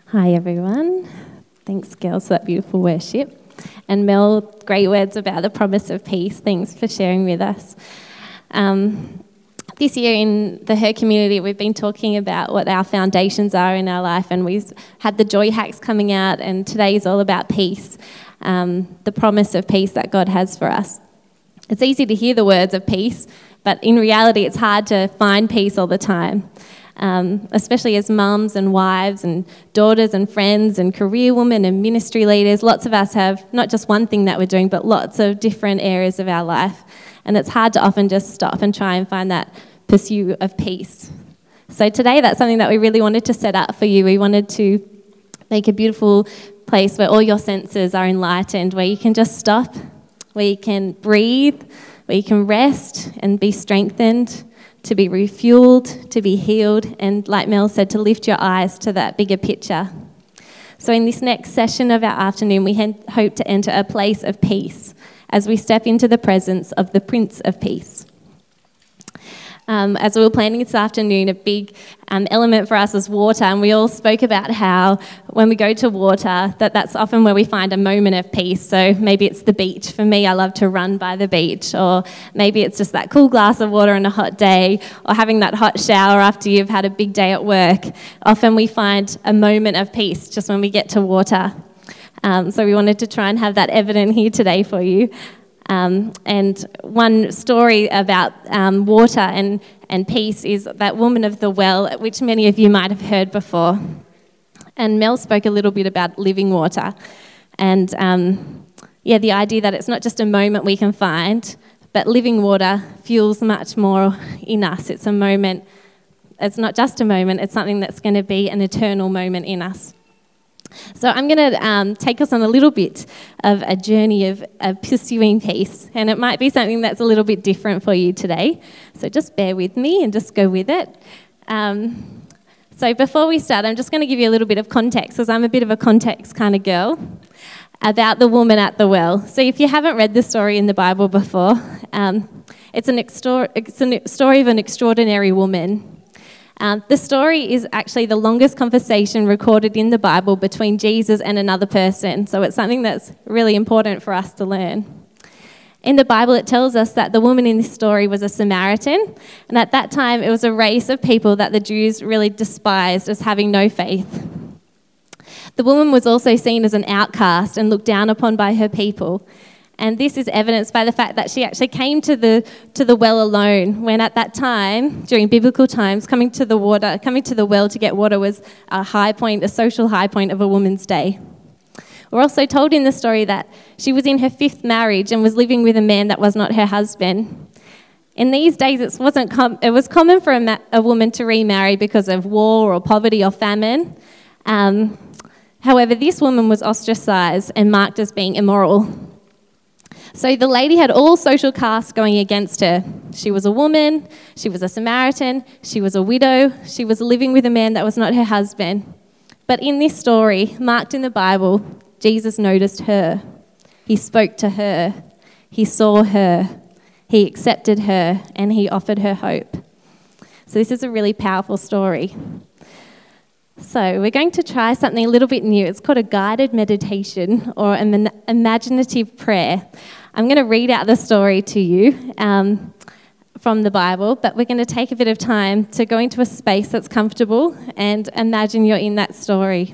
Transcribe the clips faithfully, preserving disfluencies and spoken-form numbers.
Hi everyone. Thanks girls for that beautiful worship. And Mel, great words about the promise of peace. Thanks for sharing with us. Um, this year in the Her community, we've been talking about what our foundations are in our life, and we've had the joy hacks coming out, and today is all about peace, um, the promise of peace that God has for us. It's easy to hear the words of peace, but in reality it's hard to find peace all the time. Um, especially as mums and wives and daughters and friends and career women and ministry leaders. Lots of us have not just one thing that we're doing, but lots of different areas of our life. And it's hard to often just stop and try and find that pursuit of peace. So today, that's something that we really wanted to set up for you. We wanted to make a beautiful place where all your senses are enlightened, where you can just stop, where you can breathe, where you can rest and be strengthened, to be refueled, to be healed, and like Mel said, to lift your eyes to that bigger picture. So in this next session of our afternoon, we hope to enter a place of peace as we step into the presence of the Prince of Peace. Um, as we were planning this afternoon, a big um, element for us is water, and we all spoke about how when we go to water, that that's often where we find a moment of peace. So maybe it's the beach. For me, I love to run by the beach, or maybe it's just that cool glass of water on a hot day, or having that hot shower after you've had a big day at work. Often we find a moment of peace just when we get to water. Um, so we wanted to try and have that evident here today for you. Um, and one story about um, water and, and peace is that woman of the well, which many of you might have heard before. And Mel spoke a little bit about living water. And um, yeah, the idea that it's not just a moment we can find, but living water fuels much more in us. It's a moment, it's not just a moment, it's something that's going to be an eternal moment in us. So I'm going to um, take us on a little bit of a journey of, of pursuing peace, and it might be something that's a little bit different for you today. So just bear with me and just go with it. Um, so before we start, I'm just going to give you a little bit of context, because I'm a bit of a context kind of girl, about the woman at the well. So if you haven't read this story in the Bible before, um, it's, an extor- it's a story of an extraordinary woman. Um, the story is actually the longest conversation recorded in the Bible between Jesus and another person, so it's something that's really important for us to learn. In the Bible, it tells us that the woman in this story was a Samaritan, and at that time, it was a race of people that the Jews really despised as having no faith. The woman was also seen as an outcast and looked down upon by her people. And this is evidenced by the fact that she actually came to the to the well alone, when at that time, during biblical times, coming to the water, coming to the well to get water was a high point, a social high point of a woman's day. We're also told in the story that she was in her fifth marriage and was living with a man that was not her husband. In these days, it wasn't com- it was common for a, ma- a woman to remarry because of war or poverty or famine. Um, however, this woman was ostracised and marked as being immoral. So the lady had all social castes going against her. She was a woman, she was a Samaritan, she was a widow, she was living with a man that was not her husband. But in this story, marked in the Bible, Jesus noticed her. He spoke to her. He saw her. He accepted her, and he offered her hope. So this is a really powerful story. So we're going to try something a little bit new. It's called a guided meditation or an imaginative prayer. I'm going to read out the story to you um, from the Bible, but we're going to take a bit of time to go into a space that's comfortable and imagine you're in that story.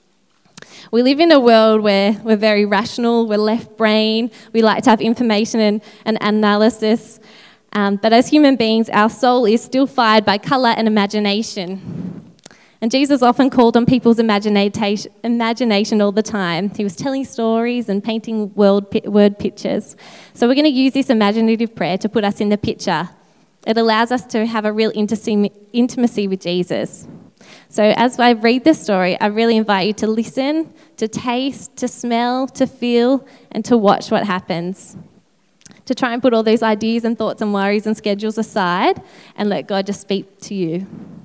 We live in a world where we're very rational, we're left brain, we like to have information and, and analysis, um, but as human beings, our soul is still fired by colour and imagination. And Jesus often called on people's imagination, imagination all the time. He was telling stories and painting world, word pictures. So we're going to use this imaginative prayer to put us in the picture. It allows us to have a real intimacy with Jesus. So as I read this story, I really invite you to listen, to taste, to smell, to feel, and to watch what happens. To try and put all those ideas and thoughts and worries and schedules aside and let God just speak to you.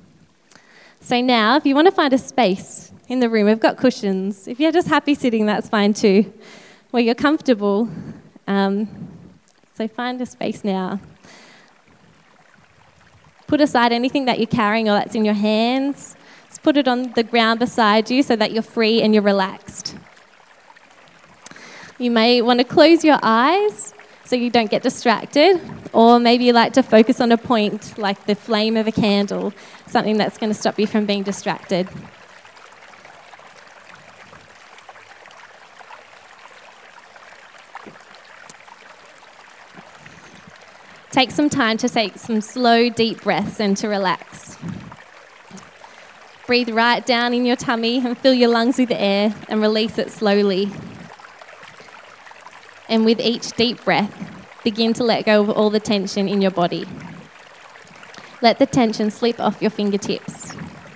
So now, if you want to find a space in the room, we've got cushions. If you're just happy sitting, that's fine too. Where you're comfortable. Um, so find a space now. Put aside anything that you're carrying or that's in your hands. Just put it on the ground beside you so that you're free and you're relaxed. You may want to close your eyes so you don't get distracted, or maybe you like to focus on a point like the flame of a candle, something that's going to stop you from being distracted. Take some time to take some slow, deep breaths and to relax. Breathe right down in your tummy and fill your lungs with air and release it slowly. And with each deep breath, begin to let go of all the tension in your body. Let the tension slip off your fingertips.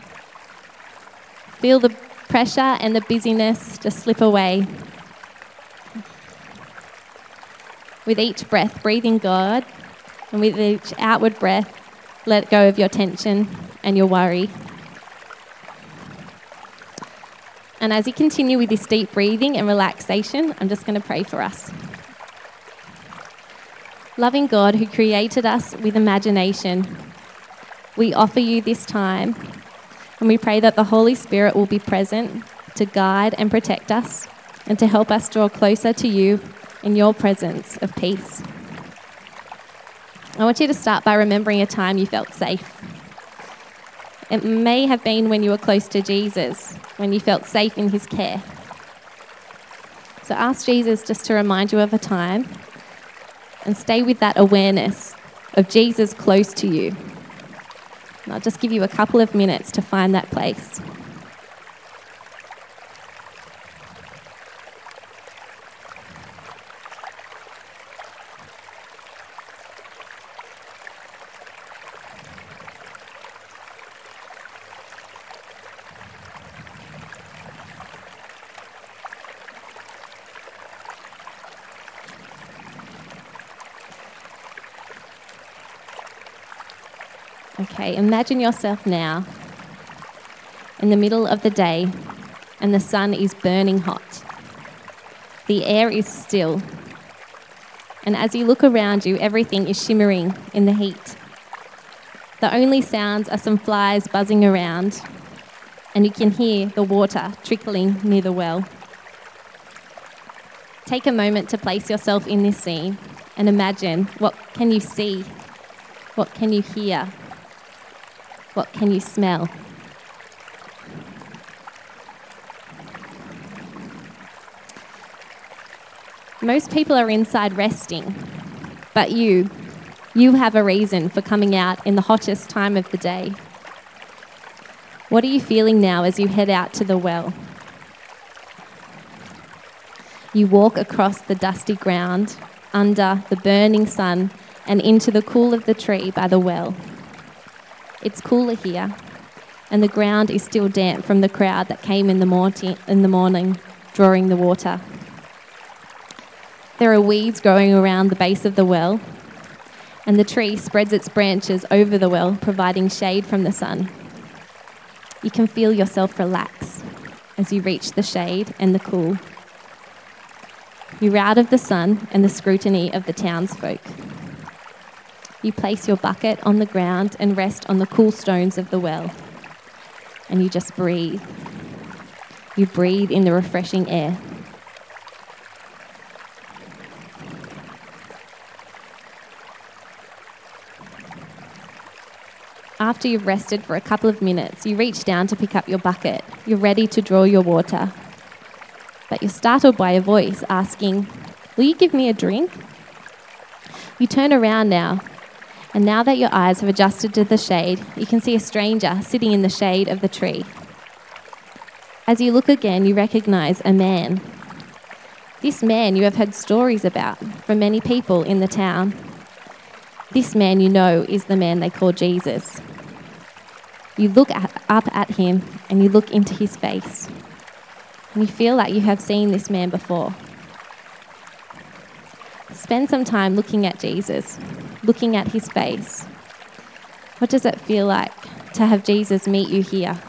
Feel the pressure and the busyness just slip away. With each breath, breathe in God, and with each outward breath, let go of your tension and your worry. And as you continue with this deep breathing and relaxation, I'm just going to pray for us. Loving God, who created us with imagination, we offer you this time, and we pray that the Holy Spirit will be present to guide and protect us and to help us draw closer to you in your presence of peace. I want you to start by remembering a time you felt safe. It may have been when you were close to Jesus, when you felt safe in his care. So ask Jesus just to remind you of a time and stay with that awareness of Jesus close to you. And I'll just give you a couple of minutes to find that place. Okay, imagine yourself now in the middle of the day and the sun is burning hot. The air is still. And as you look around you, everything is shimmering in the heat. The only sounds are some flies buzzing around, and you can hear the water trickling near the well. Take a moment to place yourself in this scene and imagine, what can you see? What can you hear? What can you smell? Most people are inside resting, but you, you have a reason for coming out in the hottest time of the day. What are you feeling now as you head out to the well? You walk across the dusty ground, under the burning sun, and into the cool of the tree by the well. It's cooler here, and the ground is still damp from the crowd that came in the morning, in the morning, drawing the water. There are weeds growing around the base of the well, and the tree spreads its branches over the well, providing shade from the sun. You can feel yourself relax as you reach the shade and the cool. You're out of the sun and the scrutiny of the townsfolk. You place your bucket on the ground and rest on the cool stones of the well. And you just breathe. You breathe in the refreshing air. After you've rested for a couple of minutes, you reach down to pick up your bucket. You're ready to draw your water. But you're startled by a voice asking, "Will you give me a drink?" You turn around now. And now that your eyes have adjusted to the shade, you can see a stranger sitting in the shade of the tree. As you look again, you recognise a man. This man you have heard stories about from many people in the town. This man you know is the man they call Jesus. You look at, up at him and you look into his face. And you feel like you have seen this man before. Spend some time looking at Jesus, looking at his face. What does it feel like to have Jesus meet you here?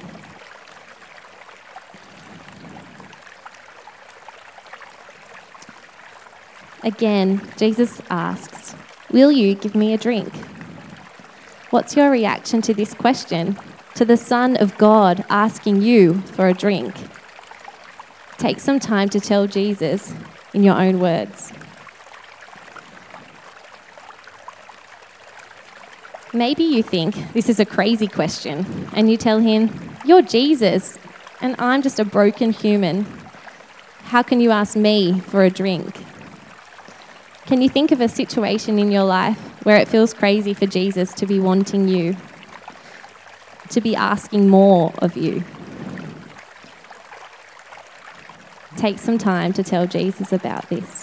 Again, Jesus asks, "Will you give me a drink?" What's your reaction to this question? to the Son of God asking you for a drink. Take some time to tell Jesus in your own words. Maybe you think this is a crazy question and you tell him, "You're Jesus and I'm just a broken human. How can you ask me for a drink?" Can you think of a situation in your life where it feels crazy for Jesus to be wanting you, to be asking more of you? Take some time to tell Jesus about this.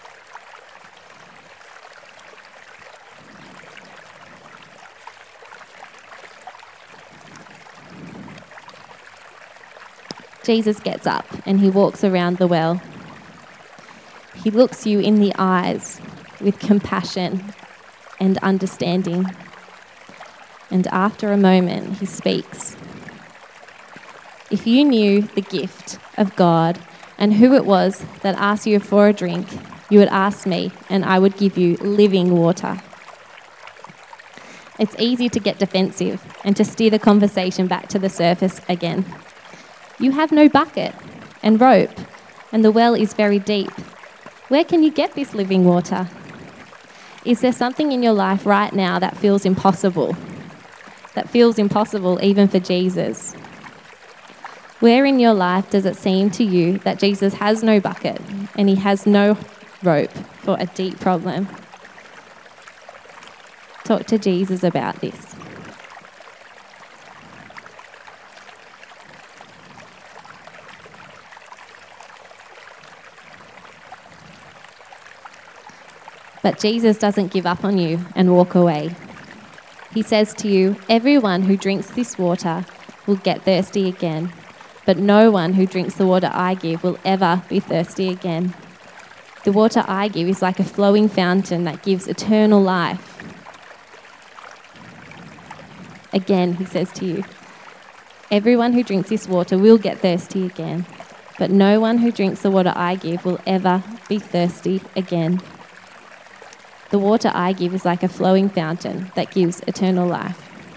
Jesus gets up and he walks around the well. He looks you in the eyes with compassion and understanding. And after a moment, he speaks. If you knew the gift of God and who it was that asked you for a drink, you would ask me and I would give you living water. It's easy to get defensive and to steer the conversation back to the surface again. You have no bucket and rope, and the well is very deep. Where can you get this living water? Is there something in your life right now that feels impossible? That feels impossible even for Jesus? Where in your life does it seem to you that Jesus has no bucket and he has no rope for a deep problem? Talk to Jesus about this. But Jesus doesn't give up on you and walk away. He says to you, "Everyone who drinks this water will get thirsty again, but no one who drinks the water I give will ever be thirsty again. The water I give is like a flowing fountain that gives eternal life." Again, he says to you, "Everyone who drinks this water will get thirsty again, but no one who drinks the water I give will ever be thirsty again. The water I give is like a flowing fountain that gives eternal life."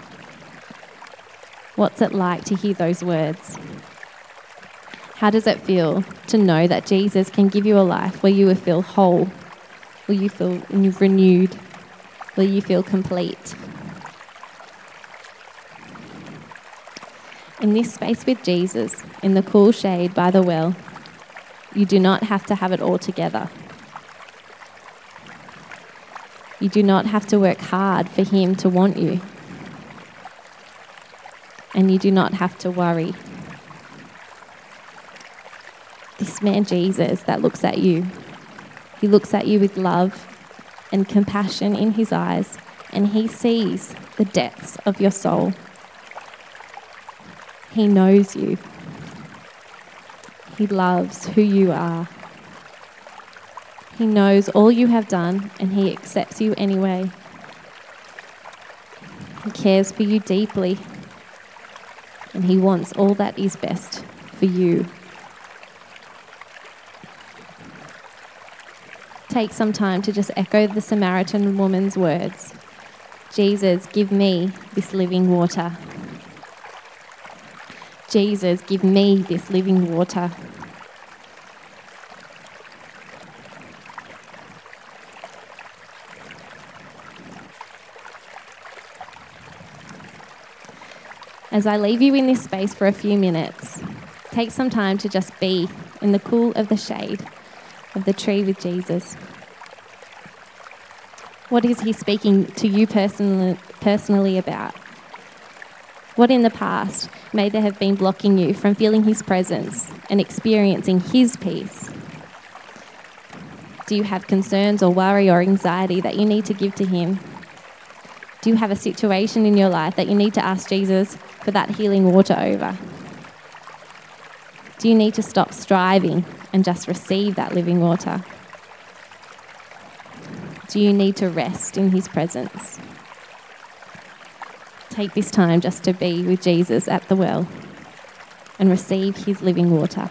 What's it like to hear those words? How does it feel to know that Jesus can give you a life where you will feel whole, where you feel renewed, where you feel complete? In this space with Jesus, in the cool shade by the well, you do not have to have it all together. You do not have to work hard for him to want you. And you do not have to worry. This man Jesus that looks at you, he looks at you with love and compassion in his eyes, and he sees the depths of your soul. He knows you. He loves who you are. He knows all you have done, and he accepts you anyway. He cares for you deeply, and he wants all that is best for you. Take some time to just echo the Samaritan woman's words. "Jesus, give me this living water. Jesus, give me this living water." As I leave you in this space for a few minutes, take some time to just be in the cool of the shade of the tree with Jesus. What is he speaking to you personally, personally about? What in the past may there have been blocking you from feeling his presence and experiencing his peace? Do you have concerns or worry or anxiety that you need to give to him? Do you have a situation in your life that you need to ask Jesus for that healing water over? Do you need to stop striving and just receive that living water? Do you need to rest in his presence? Take this time just to be with Jesus at the well and receive his living water.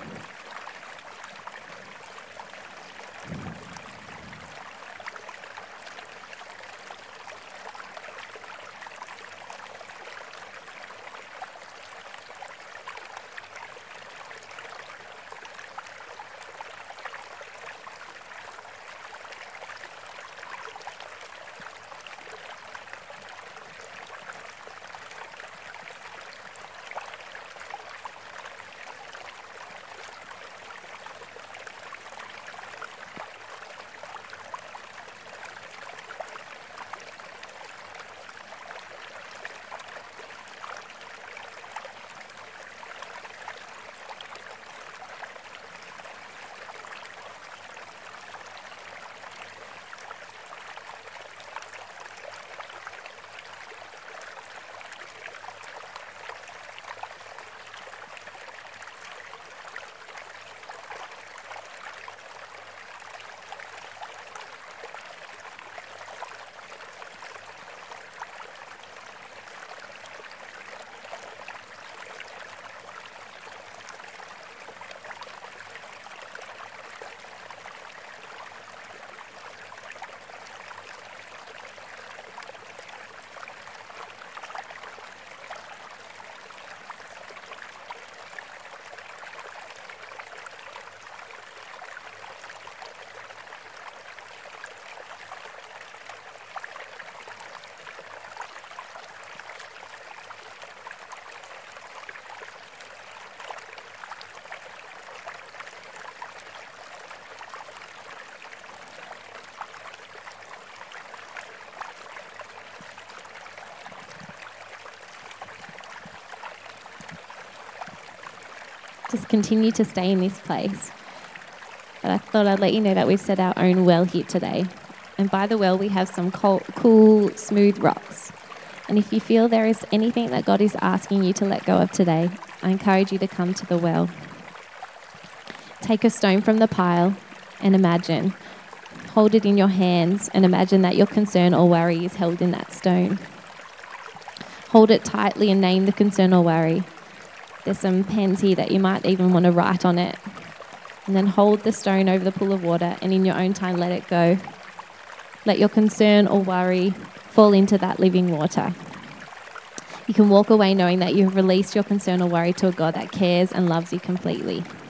just continue to stay in this place. But I thought I'd let you know that we've set our own well here today. And by the well, we have some cool, cool, smooth rocks. And if you feel there is anything that God is asking you to let go of today, I encourage you to come to the well. Take a stone from the pile and imagine. Hold it in your hands and imagine that your concern or worry is held in that stone. Hold it tightly and name the concern or worry. There's some pens here that you might even want to write on it. And then hold the stone over the pool of water and in your own time let it go. Let your concern or worry fall into that living water. You can walk away knowing that you've released your concern or worry to a God that cares and loves you completely.